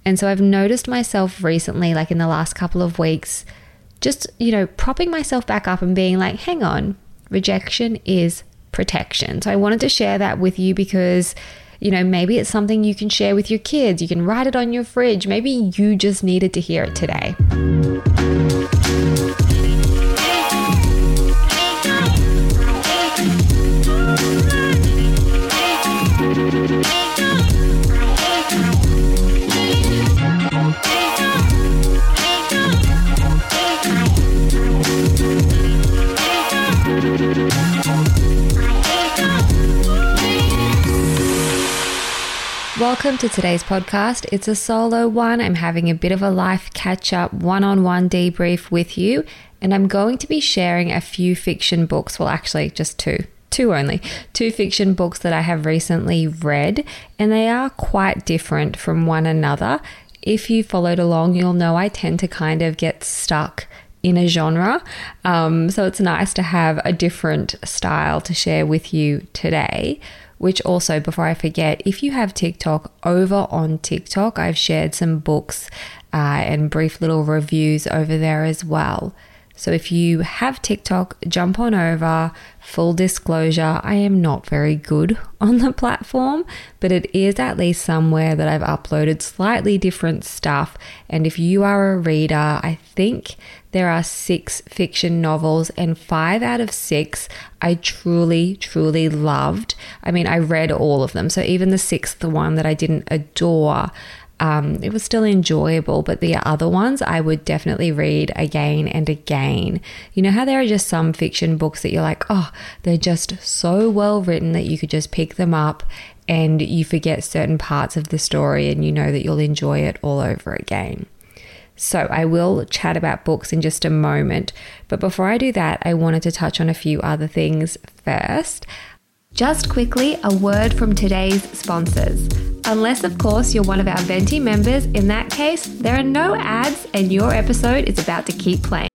And so I've noticed myself recently, like in the last couple of weeks, just, propping myself back up and being like, hang on, rejection is protection. So I wanted to share that with you because, maybe it's something you can share with your kids. You can write it on your fridge. Maybe you just needed to hear it today. Welcome to today's podcast. It's a solo one. I'm having a bit of a life catch-up, one-on-one debrief with you, and I'm going to be sharing a few fiction books. Well, actually, just two only. Two fiction books that I have recently read, and they are quite different from one another. If you followed along, you'll know I tend to kind of get stuck in a genre. So it's nice to have a different style to share with you today. Which also, before I forget, if you have TikTok, over on TikTok, I've shared some books and brief little reviews over there as well. So if you have TikTok, jump on over. Full disclosure, I am not very good on the platform, but it is at least somewhere that I've uploaded slightly different stuff. And if you are a reader, I think there are 6 fiction novels, and 5 out of 6 I truly, truly loved. I mean, I read all of them. So even the 6th one that I didn't adore, it was still enjoyable, but the other ones I would definitely read again and again. You know how there are just some fiction books that you're like, oh, they're just so well written that you could just pick them up and you forget certain parts of the story and you know that you'll enjoy it all over again. So I will chat about books in just a moment, but before I do that, I wanted to touch on a few other things first. Just quickly, a word from today's sponsors. Unless, of course, you're one of our Venti members, in that case, there are no ads and your episode is about to keep playing.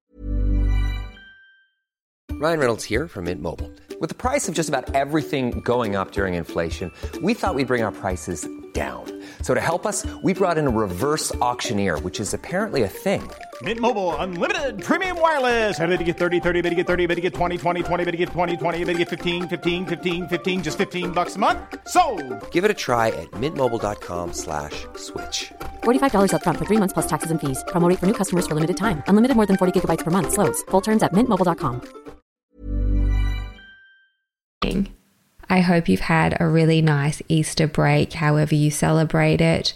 Ryan Reynolds here from Mint Mobile. With the price of just about everything going up during inflation, we thought we'd bring our prices down. So to help us, we brought in a reverse auctioneer, which is apparently a thing. Mint Mobile Unlimited Premium Wireless. How to get 30, 30, bit to get 30, bit to get 20, 20, 20, bit to get 20, 20, bit to get 15, 15, 15, 15, just $15 a month? Sold! Give it a try at mintmobile.com/switch. $45 up front for 3 months plus taxes and fees. Promo rate for new customers for limited time. Unlimited more than 40 gigabytes per month. Slows full terms at mintmobile.com. I hope you've had a really nice Easter break, however you celebrate it.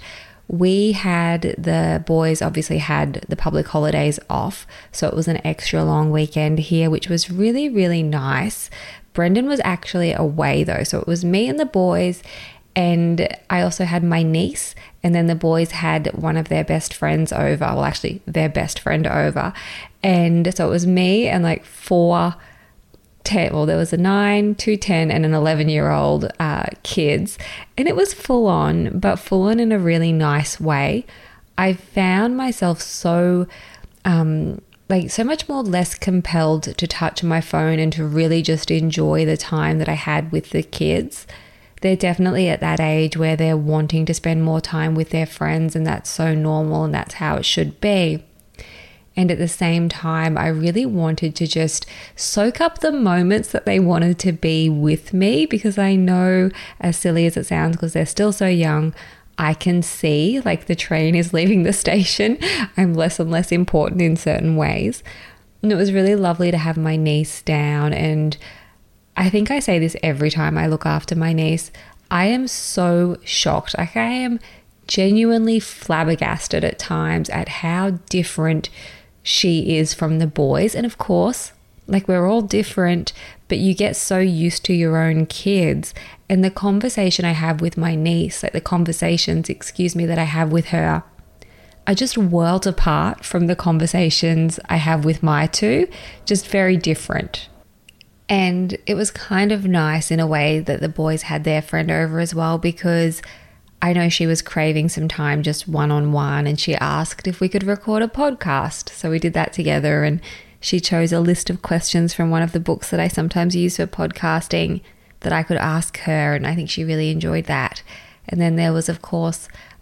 The boys obviously had the public holidays off, so it was an extra long weekend here, which was really, really nice. Brendan was actually away though, so it was me and the boys, and I also had my niece, and then the boys had one of their best friends over, well actually their best friend over, and so it was me and like 10, well, there was a 9, 2, 10, and an 11-year-old kids, and it was full on, but full on in a really nice way. I found myself so much more less compelled to touch my phone and to really just enjoy the time that I had with the kids. They're definitely at that age where they're wanting to spend more time with their friends, and that's so normal and that's how it should be. And at the same time, I really wanted to just soak up the moments that they wanted to be with me, because I know, as silly as it sounds, because they're still so young, I can see like the train is leaving the station. I'm less and less important in certain ways. And it was really lovely to have my niece down. And I think I say this every time I look after my niece. I am so shocked. Like, I am genuinely flabbergasted at times at how different she is from the boys. And of course, like, we're all different, but you get so used to your own kids. And the conversation I have with my niece, like the conversations, that I have with her, are just worlds apart from the conversations I have with my two, just very different. And it was kind of nice in a way that the boys had their friend over as well, because I know she was craving some time just one-on-one, and she asked if we could record a podcast. So we did that together, and she chose a list of questions from one of the books that I sometimes use for podcasting that I could ask her, and I think she really enjoyed that. And then there was, of course,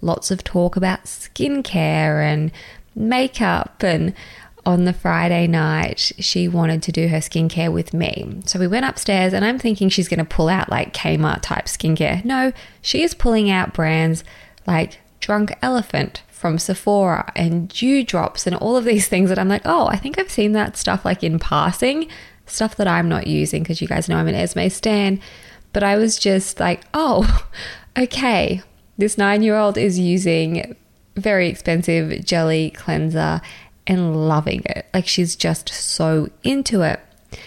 lots of talk about skincare and makeup. And on the Friday night, she wanted to do her skincare with me. So we went upstairs and I'm thinking she's going to pull out like Kmart type skincare. No, she is pulling out brands like Drunk Elephant from Sephora and Dew Drops and all of these things that I'm like, oh, I think I've seen that stuff like in passing, stuff that I'm not using because you guys know I'm an Esme stan. But I was just like, oh, okay, this 9-year-old is using very expensive jelly cleanser and loving it. Like she's just so into it.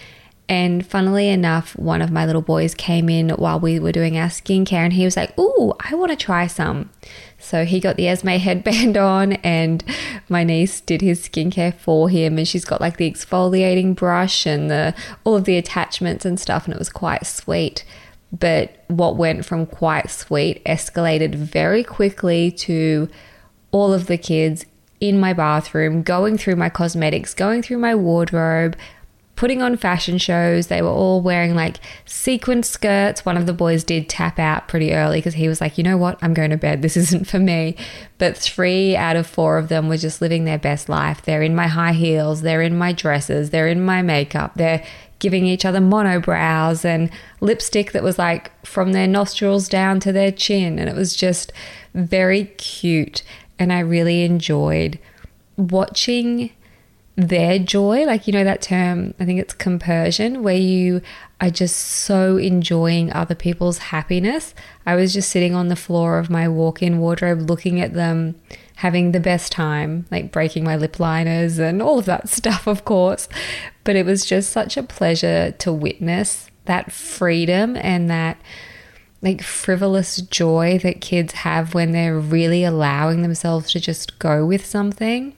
And funnily enough, one of my little boys came in while we were doing our skincare and he was like, ooh, I want to try some. So he got the Esme headband on and my niece did his skincare for him, and she's got like the exfoliating brush and all of the attachments and stuff, and it was quite sweet. But what went from quite sweet escalated very quickly to all of the kids in my bathroom, going through my cosmetics, going through my wardrobe, putting on fashion shows. They were all wearing like sequin skirts. One of the boys did tap out pretty early because he was like, you know what, I'm going to bed. This isn't for me. But 3 out of 4 of them were just living their best life. They're in my high heels. They're in my dresses. They're in my makeup. They're giving each other monobrows and lipstick that was like from their nostrils down to their chin. And it was just very cute. And I really enjoyed watching their joy. Like, you know, that term, I think it's compersion, where you are just so enjoying other people's happiness. I was just sitting on the floor of my walk-in wardrobe looking at them having the best time, like breaking my lip liners and all of that stuff, of course. But it was just such a pleasure to witness that freedom and that like frivolous joy that kids have when they're really allowing themselves to just go with something.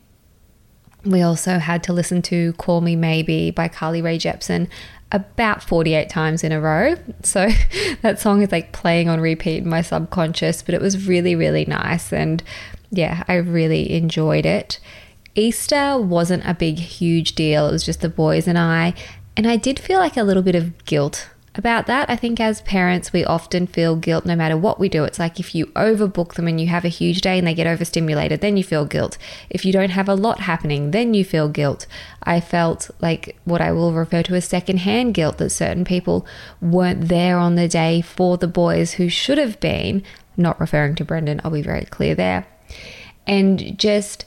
We also had to listen to Call Me Maybe by Carly Rae Jepsen about 48 times in a row. So that song is like playing on repeat in my subconscious, but it was really, really nice. And yeah, I really enjoyed it. Easter wasn't a big, huge deal. It was just the boys and I did feel like a little bit of guilt about that. I think as parents, we often feel guilt no matter what we do. It's like if you overbook them and you have a huge day and they get overstimulated, then you feel guilt. If you don't have a lot happening, then you feel guilt. I felt like what I will refer to as secondhand guilt, that certain people weren't there on the day for the boys who should have been. Not referring to Brendan, I'll be very clear there. And just,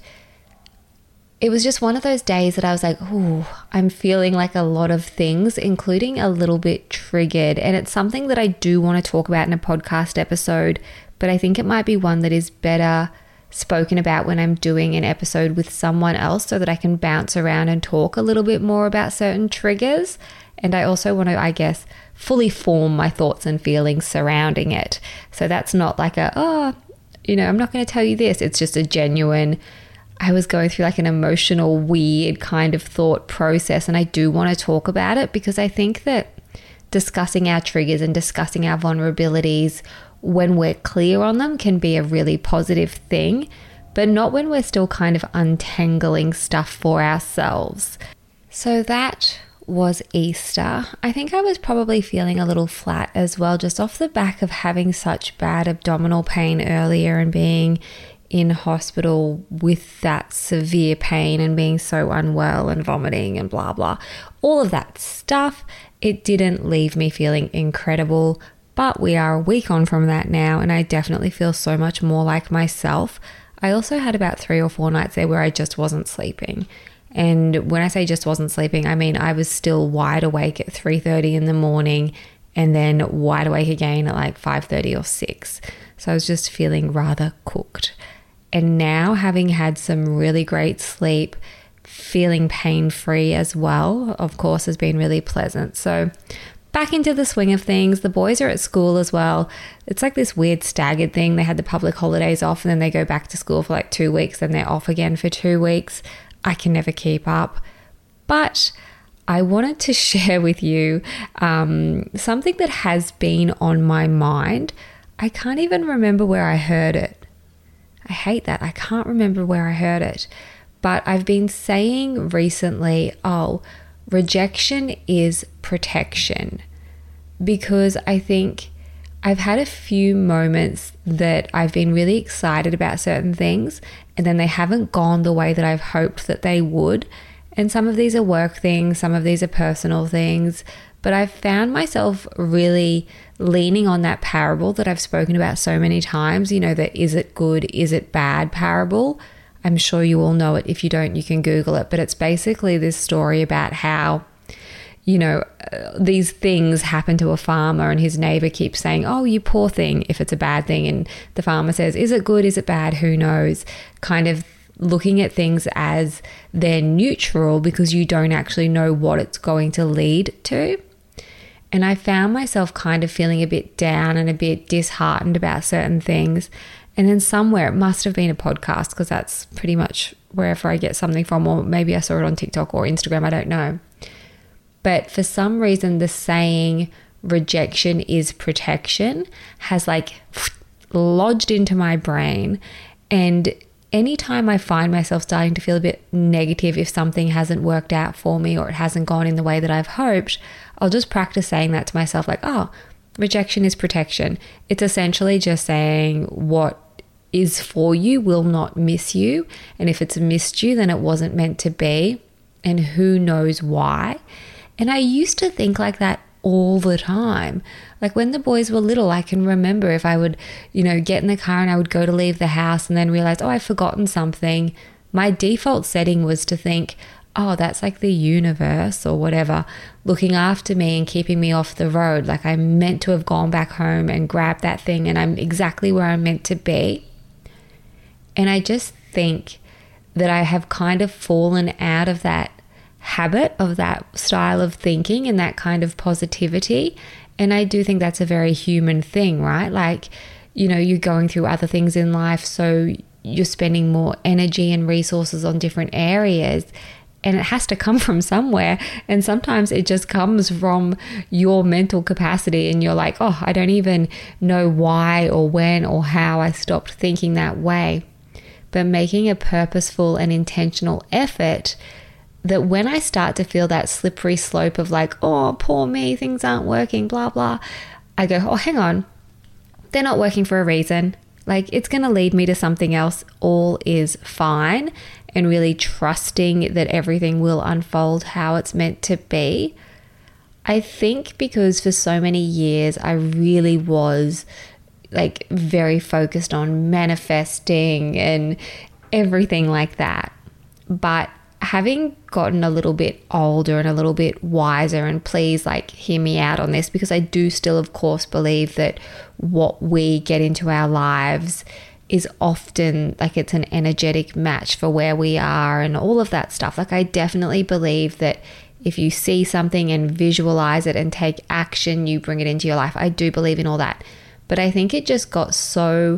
it was just one of those days that I was like, ooh, I'm feeling like a lot of things, including a little bit triggered. And it's something that I do want to talk about in a podcast episode, but I think it might be one that is better spoken about when I'm doing an episode with someone else so that I can bounce around and talk a little bit more about certain triggers. And I also want to, I guess, fully form my thoughts and feelings surrounding it. So that's not like I'm not going to tell you this. It's just a genuine, I was going through like an emotional, weird kind of thought process, and I do want to talk about it because I think that discussing our triggers and discussing our vulnerabilities when we're clear on them can be a really positive thing, but not when we're still kind of untangling stuff for ourselves. So that was Easter. I think I was probably feeling a little flat as well, just off the back of having such bad abdominal pain earlier and being in hospital with that severe pain and being so unwell and vomiting and blah, blah. All of that stuff, it didn't leave me feeling incredible, but we are a week on from that now and I definitely feel so much more like myself. I also had about 3 or 4 nights there where I just wasn't sleeping. And when I say just wasn't sleeping, I mean I was still wide awake at 3:30 in the morning and then wide awake again at like 5:30 or 6. So I was just feeling rather cooked. And now, having had some really great sleep, feeling pain-free as well, of course, has been really pleasant. So back into the swing of things. The boys are at school as well. It's like this weird staggered thing. They had the public holidays off and then they go back to school for like 2 weeks, then they're off again for 2 weeks. I can never keep up. But I wanted to share with you something that has been on my mind. I can't even remember where I heard it. I hate that. I can't remember where I heard it. But I've been saying recently, rejection is protection. Because I think I've had a few moments that I've been really excited about certain things, and then they haven't gone the way that I've hoped that they would. And some of these are work things, some of these are personal things, but I've found myself really leaning on that parable that I've spoken about so many times, you know, the is it good, is it bad parable. I'm sure you all know it. If you don't, you can Google it, but it's basically this story about how, you know, these things happen to a farmer and his neighbor keeps saying, oh, you poor thing, if it's a bad thing. And the farmer says, is it good? Is it bad? Who knows? Kind of looking at things as they're neutral because you don't actually know what it's going to lead to. And I found myself kind of feeling a bit down and a bit disheartened about certain things. And then somewhere, it must have been a podcast because that's pretty much wherever I get something from, or maybe I saw it on TikTok or Instagram, I don't know. But for some reason, the saying rejection is protection has like lodged into my brain. And anytime I find myself starting to feel a bit negative if something hasn't worked out for me or it hasn't gone in the way that I've hoped, I'll just practice saying that to myself, like, oh, rejection is protection. It's essentially just saying what is for you will not miss you. And if it's missed you, then it wasn't meant to be. And who knows why? And I used to think like that all the time. Like when the boys were little, I can remember if I would, you know, get in the car and I would go to leave the house and then realize, oh, I've forgotten something. My default setting was to think, oh, that's like the universe or whatever, looking after me and keeping me off the road. Like I'm meant to have gone back home and grabbed that thing and I'm exactly where I'm meant to be. And I just think that I have kind of fallen out of that habit of that style of thinking and that kind of positivity. And I do think that's a very human thing, right? Like, you know, you're going through other things in life, so you're spending more energy and resources on different areas, and it has to come from somewhere. And sometimes it just comes from your mental capacity and you're like, oh, I don't even know why or when or how I stopped thinking that way. But making a purposeful and intentional effort that when I start to feel that slippery slope of like, oh, poor me, things aren't working, blah, blah, I go, oh, hang on, they're not working for a reason. Like it's going to lead me to something else. All is fine. And really trusting that everything will unfold how it's meant to be. I think because for so many years, I really was like very focused on manifesting and everything like that. But having gotten a little bit older and a little bit wiser, and please like hear me out on this, because I do still of course believe that what we get into our lives is often like it's an energetic match for where we are and all of that stuff. Like I definitely believe that if you see something and visualize it and take action, you bring it into your life. I do believe in all that. But I think it just got so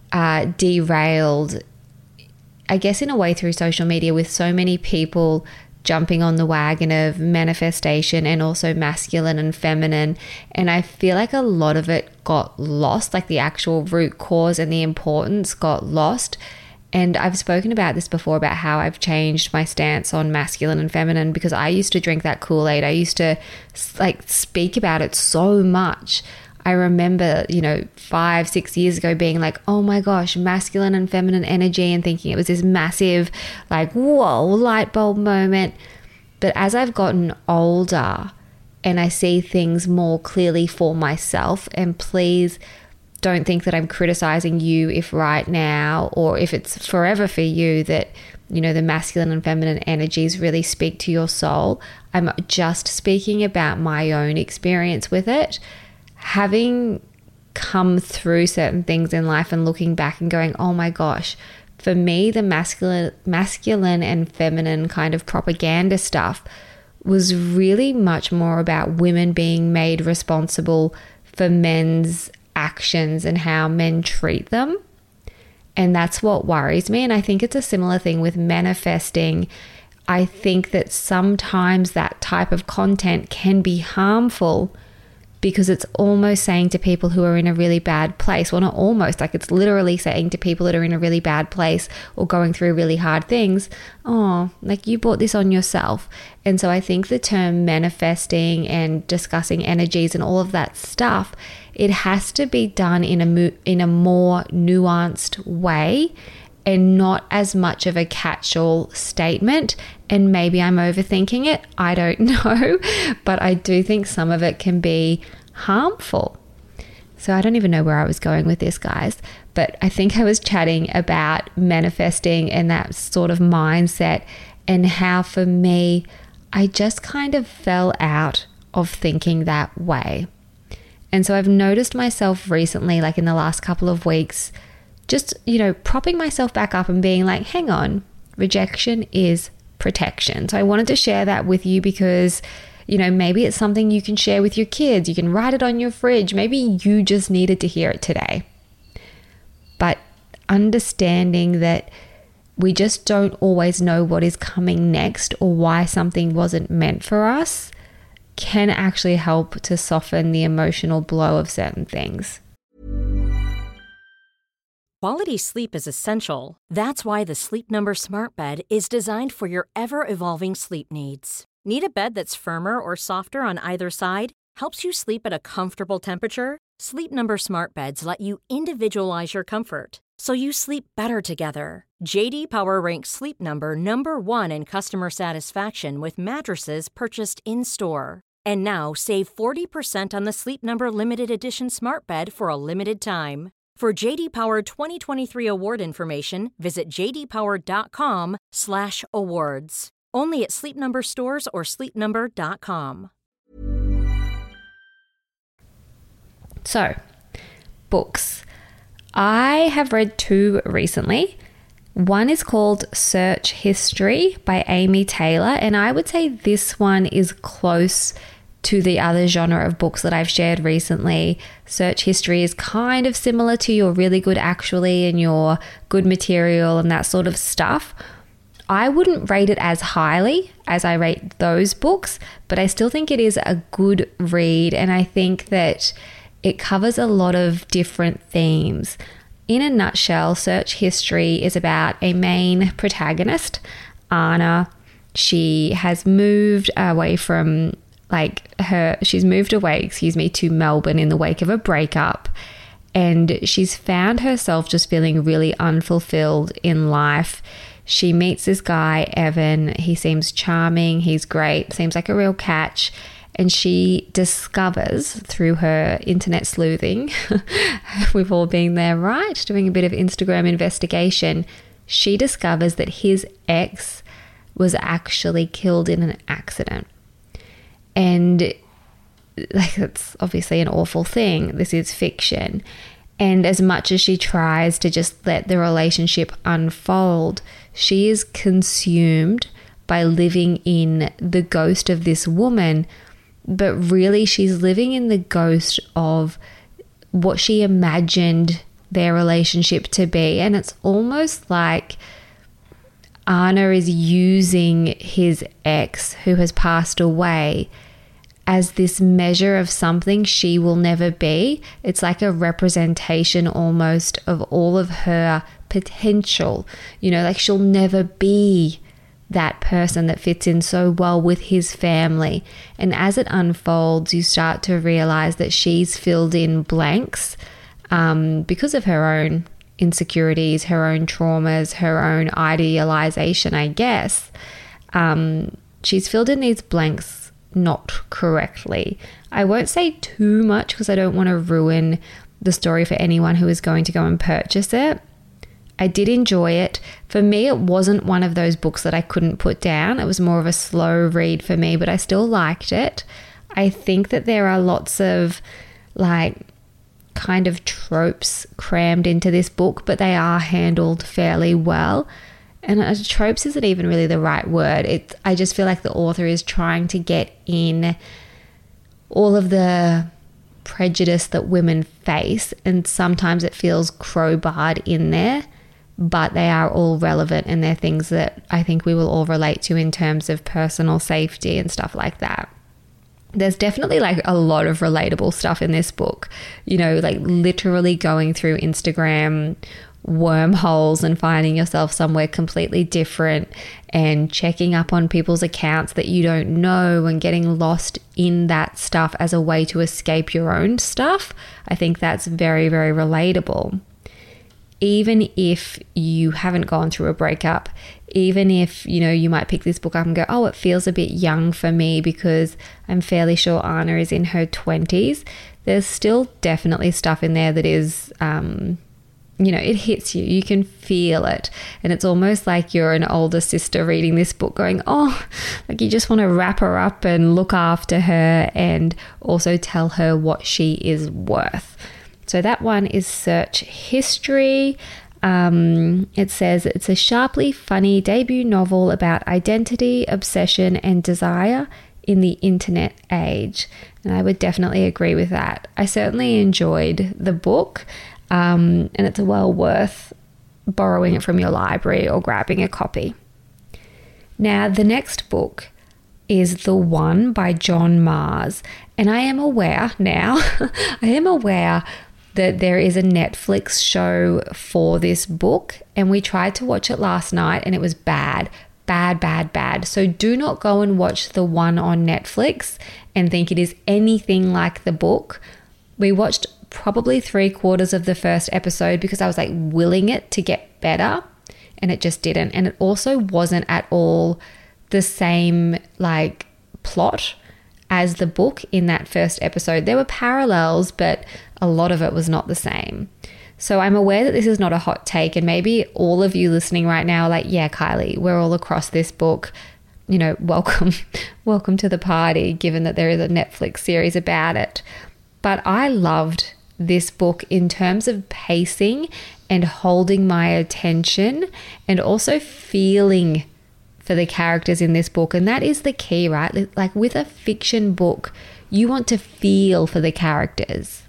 derailed, I guess in a way through social media, with so many people jumping on the wagon of manifestation and also masculine and feminine. And I feel like a lot of it got lost, like the actual root cause and the importance got lost. And I've spoken about this before, about how I've changed my stance on masculine and feminine, because I used to drink that Kool-Aid. I used to like speak about it so much. I remember, 5-6 years ago being like, oh my gosh, masculine and feminine energy, and thinking it was this massive, like, whoa, light bulb moment. But as I've gotten older and I see things more clearly for myself, and please don't think that I'm criticizing you if right now, or if it's forever for you, that, the masculine and feminine energies really speak to your soul. I'm just speaking about my own experience with it. Having come through certain things in life and looking back and going, oh my gosh, for me, the masculine and feminine kind of propaganda stuff was really much more about women being made responsible for men's actions and how men treat them. And that's what worries me. And I think it's a similar thing with manifesting. I think that sometimes that type of content can be harmful because it's almost saying to people who are in a really bad place, well, not almost, like it's literally saying to people that are in a really bad place or going through really hard things, oh, like you brought this on yourself. And so I think the term manifesting and discussing energies and all of that stuff, it has to be done in a more nuanced way and not as much of a catch-all statement. And maybe I'm overthinking it, I don't know, but I do think some of it can be harmful. So I don't even know where I was going with this, guys, but I think I was chatting about manifesting and that sort of mindset, and how for me, I just kind of fell out of thinking that way. And so I've noticed myself recently, like in the last couple of weeks, just, propping myself back up and being like, hang on, rejection is protection. So I wanted to share that with you because, maybe it's something you can share with your kids. You can write it on your fridge. Maybe you just needed to hear it today. But understanding that we just don't always know what is coming next or why something wasn't meant for us can actually help to soften the emotional blow of certain things. Quality sleep is essential. That's why the Sleep Number Smart Bed is designed for your ever-evolving sleep needs. Need a bed that's firmer or softer on either side? Helps you sleep at a comfortable temperature? Sleep Number Smart Beds let you individualize your comfort, so you sleep better together. J.D. Power ranks Sleep Number number 1 in customer satisfaction with mattresses purchased in-store. And now, save 40% on the Sleep Number Limited Edition Smart Bed for a limited time. For J.D. Power 2023 award information, visit jdpower.com/awards. Only at Sleep Number stores or sleepnumber.com. So, books. I have read 2 recently. One is called Search History by Amy Taylor, and I would say this one is close to the other genre of books that I've shared recently. Search History is kind of similar to your Really Good Actually and your Good Material and that sort of stuff. I wouldn't rate it as highly as I rate those books, but I still think it is a good read, and I think that it covers a lot of different themes. In a nutshell, Search History is about a main protagonist, Anna. She has moved away to Melbourne in the wake of a breakup, and she's found herself just feeling really unfulfilled in life. She meets this guy, Evan. He seems charming, he's great, seems like a real catch, and she discovers through her internet sleuthing, we've all been there, right? Doing a bit of Instagram investigation, she discovers that his ex was actually killed in an accident. And that's obviously an awful thing. This is fiction. And as much as she tries to just let the relationship unfold, she is consumed by living in the ghost of this woman. But really, she's living in the ghost of what she imagined their relationship to be. And it's almost like Anna is using his ex, who has passed away, as this measure of something she will never be. It's like a representation almost of all of her potential. Like she'll never be that person that fits in so well with his family. And as it unfolds, you start to realize that she's filled in blanks because of her own insecurities, her own traumas, her own idealization, I guess. She's filled in these blanks not correctly. I won't say too much because I don't want to ruin the story for anyone who is going to go and purchase it. I did enjoy it. For me, it wasn't one of those books that I couldn't put down. It was more of a slow read for me, but I still liked it. I think that there are lots of kind of tropes crammed into this book, but they are handled fairly well. And tropes isn't even really the right word. I just feel like the author is trying to get in all of the prejudice that women face, and sometimes it feels crowbarred in there, but they are all relevant, and they're things that I think we will all relate to in terms of personal safety and stuff like that. there's definitely like a lot of relatable stuff in this book, like literally going through Instagram wormholes and finding yourself somewhere completely different and checking up on people's accounts that you don't know and getting lost in that stuff as a way to escape your own stuff. I think that's very, very relatable. Even if you haven't gone through a breakup, even if, you might pick this book up and go, oh, it feels a bit young for me because I'm fairly sure Anna is in her 20s, there's still definitely stuff in there that is, it hits you. You can feel it. And it's almost like you're an older sister reading this book going, oh, like you just want to wrap her up and look after her and also tell her what she is worth. So that one is Search History. It says it's a sharply funny debut novel about identity, obsession, and desire in the internet age. And I would definitely agree with that. I certainly enjoyed the book, and it's well worth borrowing it from your library or grabbing a copy. Now, the next book is The One by John Marrs. And I am aware that there is a Netflix show for this book, and we tried to watch it last night and it was bad. So do not go and watch The One on Netflix and think it is anything like the book. We watched probably 3/4 of the first episode because I was like willing it to get better, and it just didn't. And it also wasn't at all the same like plot as the book in that first episode. There were parallels, but a lot of it was not the same. So I'm aware that this is not a hot take, and maybe all of you listening right now are like, yeah, Kylie, we're all across this book. Welcome to the party, given that there is a Netflix series about it. But I loved this book in terms of pacing and holding my attention and also feeling for the characters in this book. And that is the key, right? Like with a fiction book, you want to feel for the characters.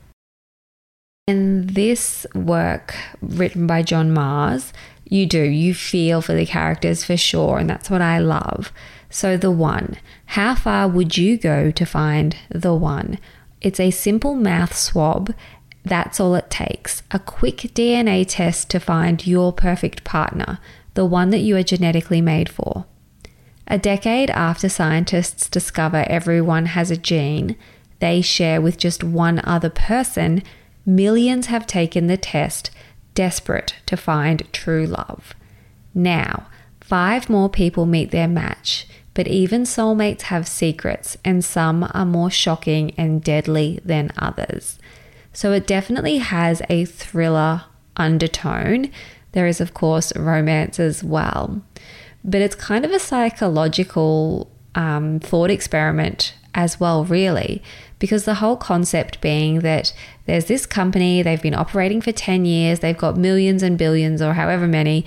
And this work written by John Marrs, you feel for the characters for sure. And that's what I love. So The One, how far would you go to find the one? It's a simple mouth swab. That's all it takes. A quick DNA test to find your perfect partner, the one that you are genetically made for. A decade after scientists discover everyone has a gene they share with just one other person, millions have taken the test, desperate to find true love. Now, 5 more people meet their match, but even soulmates have secrets, and some are more shocking and deadly than others. So it definitely has a thriller undertone. There is, of course, romance as well. But it's kind of a psychological thought experiment as well, really, because the whole concept being that there's this company, they've been operating for 10 years, they've got millions and billions or however many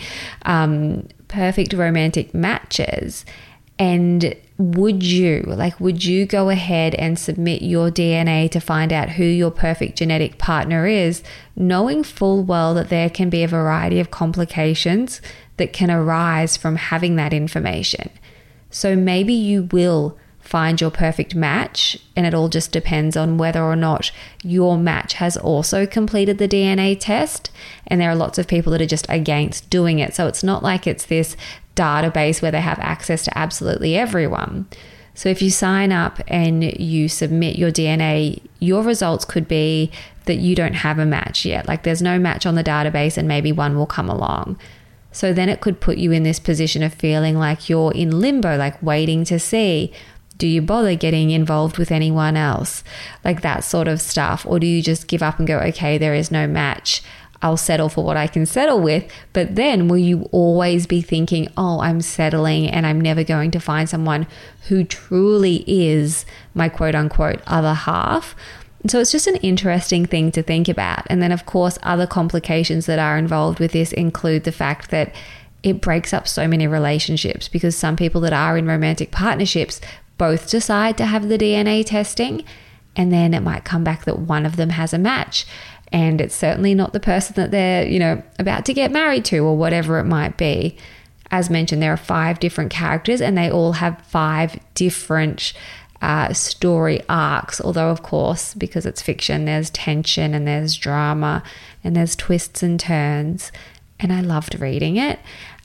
perfect romantic matches. And would you go ahead and submit your DNA to find out who your perfect genetic partner is, knowing full well that there can be a variety of complications that can arise from having that information? So maybe you will find your perfect match, and it all just depends on whether or not your match has also completed the DNA test. And there are lots of people that are just against doing it. So it's not like it's this database where they have access to absolutely everyone. So if you sign up and you submit your DNA, your results could be that you don't have a match yet. Like there's no match on the database and maybe one will come along. So then it could put you in this position of feeling like you're in limbo, like waiting to see, do you bother getting involved with anyone else? Like that sort of stuff. Or do you just give up and go, okay, there is no match, I'll settle for what I can settle with? But then will you always be thinking, oh, I'm settling and I'm never going to find someone who truly is my quote unquote other half? And so it's just an interesting thing to think about. And then of course, other complications that are involved with this include the fact that it breaks up so many relationships, because some people that are in romantic partnerships both decide to have the DNA testing, and then it might come back that one of them has a match. And it's certainly not the person that they're, about to get married to or whatever it might be. As mentioned, there are 5 different characters and they all have 5 different story arcs, although of course, because it's fiction, there's tension and there's drama and there's twists and turns, and I loved reading it.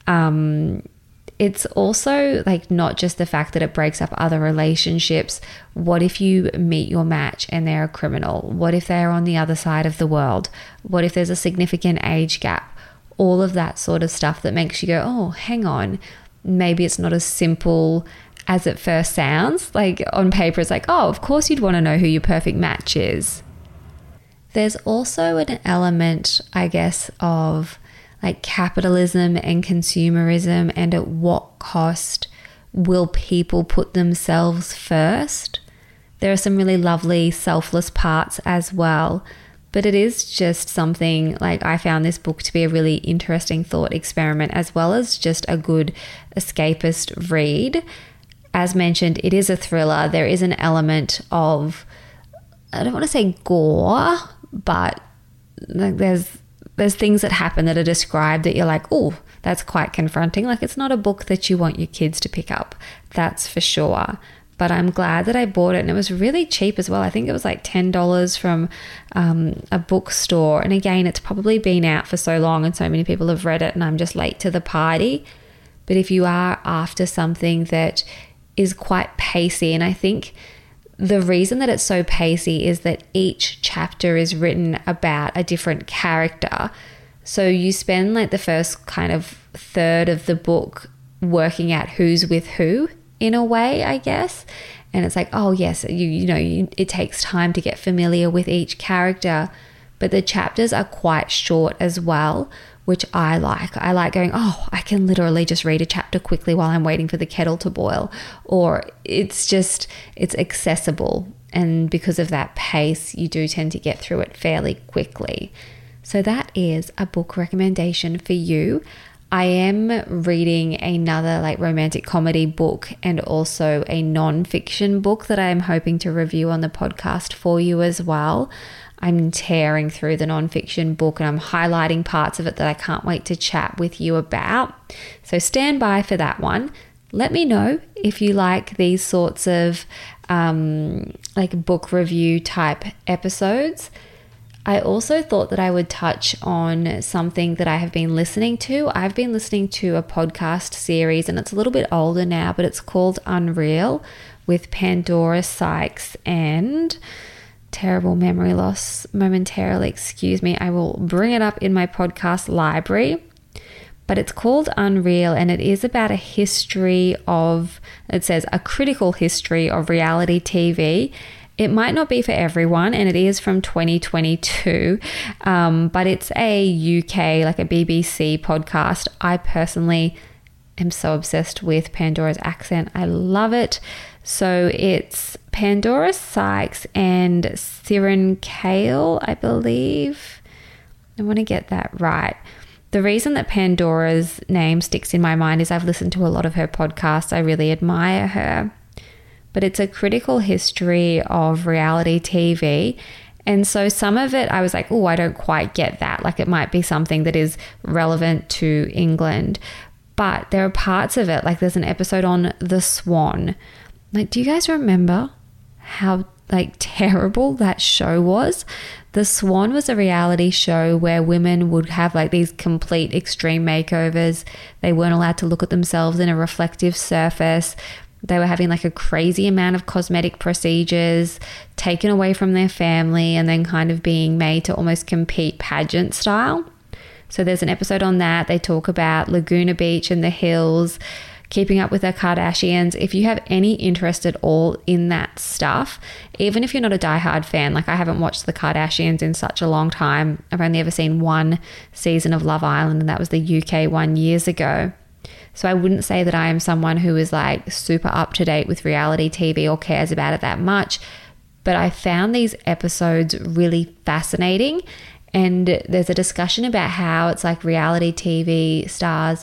It's also like not just the fact that it breaks up other relationships. What if you meet your match and they're a criminal? What if they're on the other side of the world? What if there's a significant age gap? All of that sort of stuff that makes you go, oh, hang on, maybe it's not as simple as it first sounds. Like on paper, it's like, oh, of course you'd want to know who your perfect match is. There's also an element, I guess, of like capitalism and consumerism, and at what cost will people put themselves first? There are some really lovely selfless parts as well, but it is just something like I found this book to be a really interesting thought experiment, as well as just a good escapist read. As mentioned, it is a thriller. There is an element of, I don't want to say gore, but like there's things that happen that are described that you're like, oh, that's quite confronting. Like it's not a book that you want your kids to pick up, that's for sure. But I'm glad that I bought it, and it was really cheap as well. I think it was like $10 from a bookstore. And again, it's probably been out for so long and so many people have read it and I'm just late to the party. But if you are after something that is quite pacey, and I think the reason that it's so pacey is that each chapter is written about a different character. So you spend like the first kind of third of the book working out who's with who in a way, I guess. And it's like, oh yes, it takes time to get familiar with each character, but the chapters are quite short as well, which I like. I like going, oh, I can literally just read a chapter quickly while I'm waiting for the kettle to boil. Or it's accessible. And because of that pace, you do tend to get through it fairly quickly. So that is a book recommendation for you. I am reading another like romantic comedy book and also a non-fiction book that I am hoping to review on the podcast for you as well. I'm tearing through the non-fiction book and I'm highlighting parts of it that I can't wait to chat with you about. So stand by for that one. Let me know if you like these sorts of like book review type episodes. I also thought that I would touch on something that I have been listening to. I've been listening to a podcast series and it's a little bit older now, but it's called Unreal with Pandora Sykes and... terrible memory loss momentarily, excuse me. I will bring it up in my podcast library. But it's called Unreal and it is about a history of, it says, a critical history of reality TV. It might not be for everyone and it is from 2022, but it's a UK, like a BBC podcast. I personally am so obsessed with Pandora's accent. I love it. So it's Pandora Sykes and Siren Kale, I believe. I want to get that right. The reason that Pandora's name sticks in my mind is I've listened to a lot of her podcasts. I really admire her. But it's a critical history of reality TV. And so some of it, I was like, oh, I don't quite get that. Like it might be something that is relevant to England. But there are parts of it, like there's an episode on The Swan. Like, do you guys remember how like terrible that show was? The Swan was a reality show where women would have like these complete extreme makeovers. They weren't allowed to look at themselves in a reflective surface. They were having like a crazy amount of cosmetic procedures taken away from their family and then kind of being made to almost compete pageant style. So there's an episode on that. They talk about Laguna Beach and the hills, Keeping Up with the Kardashians. If you have any interest at all in that stuff, even if you're not a diehard fan, like I haven't watched the Kardashians in such a long time. I've only ever seen one season of Love Island and that was the UK one years ago. So I wouldn't say that I am someone who is like super up to date with reality TV or cares about it that much, but I found these episodes really fascinating. And there's a discussion about how it's like reality TV stars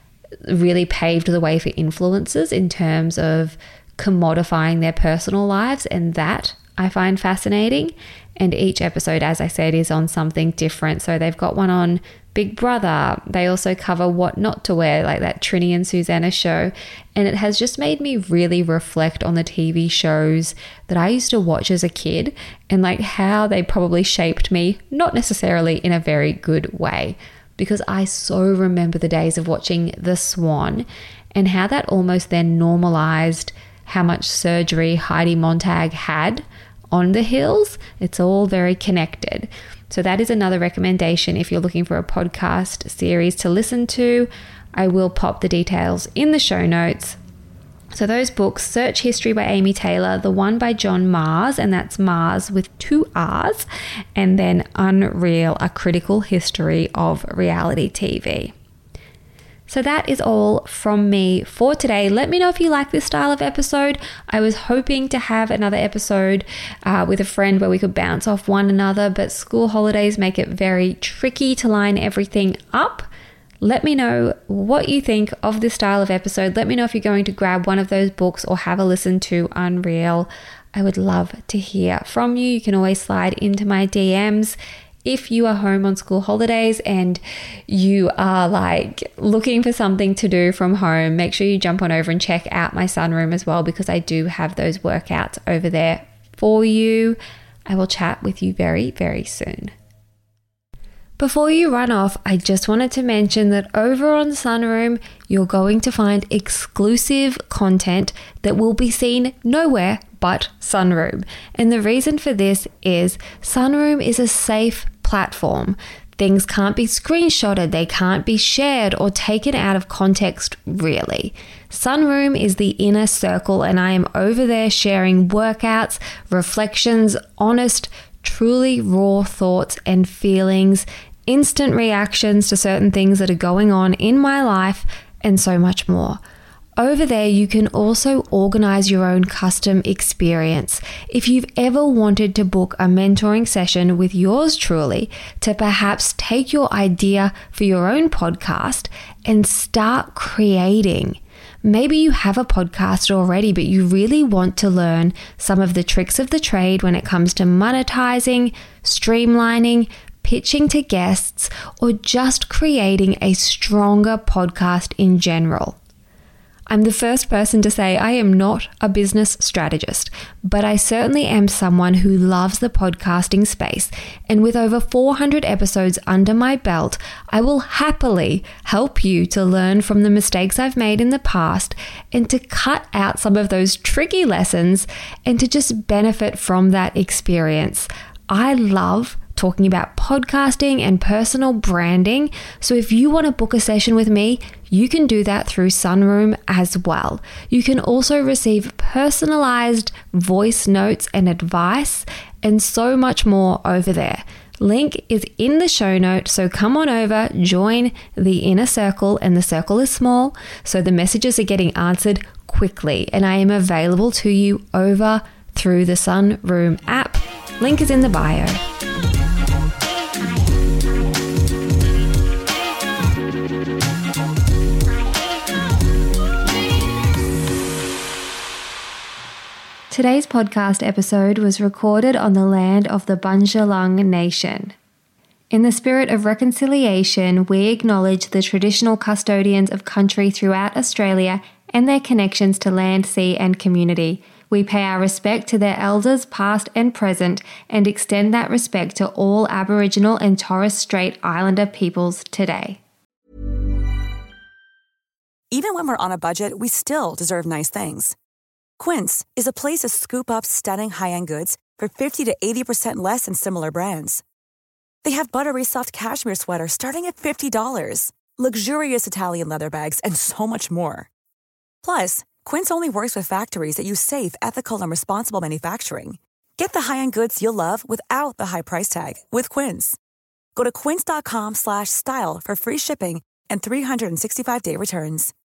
really paved the way for influencers in terms of commodifying their personal lives, and that I find fascinating. And each episode, as I said, is on something different. So they've got one on Big Brother. They also cover what not to wear, like that Trinny and Susanna show. And it has just made me really reflect on the TV shows that I used to watch as a kid and like how they probably shaped me, not necessarily in a very good way, because I so remember the days of watching The Swan and how that almost then normalized how much surgery Heidi Montag had on the Hills. It's all very connected. So that is another recommendation if you're looking for a podcast series to listen to. I will pop the details in the show notes. So those books, Search History by Amy Taylor, the one by John Mars, and that's Mars with 2 R's, and then Unreal, A Critical History of Reality TV. So that is all from me for today. Let me know if you like this style of episode. I was hoping to have another episode with a friend where we could bounce off one another, but school holidays make it very tricky to line everything up. Let me know what you think of this style of episode. Let me know if you're going to grab one of those books or have a listen to Unreal. I would love to hear from you. You can always slide into my DMs. If you are home on school holidays and you are like looking for something to do from home, make sure you jump on over and check out my sunroom as well, because I do have those workouts over there for you. I will chat with you very, very soon. Before you run off, I just wanted to mention that over on Sunroom, you're going to find exclusive content that will be seen nowhere but Sunroom. And the reason for this is Sunroom is a safe platform. Things can't be screenshotted, they can't be shared or taken out of context, really. Sunroom is the inner circle, and I am over there sharing workouts, reflections, honest, truly raw thoughts and feelings, instant reactions to certain things that are going on in my life, and so much more. Over there, you can also organize your own custom experience. If you've ever wanted to book a mentoring session with yours truly to perhaps take your idea for your own podcast and start creating. Maybe you have a podcast already, but you really want to learn some of the tricks of the trade when it comes to monetizing, streamlining, pitching to guests, or just creating a stronger podcast in general. I'm the first person to say I am not a business strategist, but I certainly am someone who loves the podcasting space. And with over 400 episodes under my belt, I will happily help you to learn from the mistakes I've made in the past and to cut out some of those tricky lessons and to just benefit from that experience. I love talking about podcasting and personal branding. So if you want to book a session with me, you can do that through Sunroom as well. You can also receive personalized voice notes and advice and so much more over there. Link is in the show note, so come on over, join the inner circle, and the circle is small, so the messages are getting answered quickly, and I am available to you over through the Sunroom app. Link is in the bio. Today's podcast episode was recorded on the land of the Bundjalung Nation. In the spirit of reconciliation, we acknowledge the traditional custodians of country throughout Australia and their connections to land, sea, and community. We pay our respect to their elders, past and present, and extend that respect to all Aboriginal and Torres Strait Islander peoples today. Even when we're on a budget, we still deserve nice things. Quince is a place to scoop up stunning high-end goods for 50 to 80% less than similar brands. They have buttery soft cashmere sweaters starting at $50, luxurious Italian leather bags, and so much more. Plus, Quince only works with factories that use safe, ethical, and responsible manufacturing. Get the high-end goods you'll love without the high price tag with Quince. Go to quince.com/style for free shipping and 365-day returns.